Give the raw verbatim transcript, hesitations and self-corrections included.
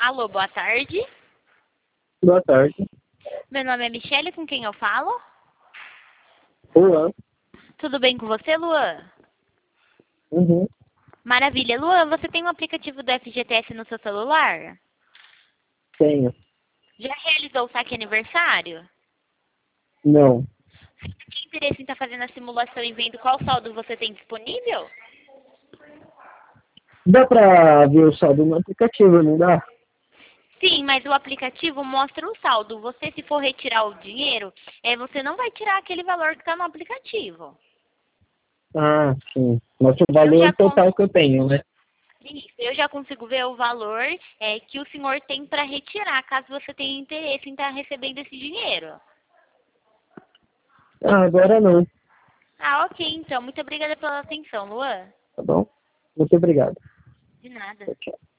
Alô, boa tarde. Boa tarde. Meu nome é Michele, com quem eu falo? Olá. Tudo bem com você, Luan? Uhum. Maravilha. Luan, você tem um aplicativo do F G T S no seu celular? Tenho. Já realizou o saque aniversário? Não. Você tem interesse em estar fazendo a simulação e vendo qual saldo você tem disponível? Dá pra ver o saldo no aplicativo, não dá? Sim, mas o aplicativo mostra o saldo. Você, se for retirar o dinheiro, é, você não vai tirar aquele valor que está no aplicativo. Ah, sim. Mostra o Eu já, valor cons... total que eu tenho, né? Isso, eu já consigo ver o valor é, que o senhor tem para retirar, caso você tenha interesse em estar recebendo esse dinheiro. Ah, agora não. Ah, ok, então. Muito obrigada pela atenção, Luan. Tá bom? Muito obrigado. De nada. Tchau, tchau.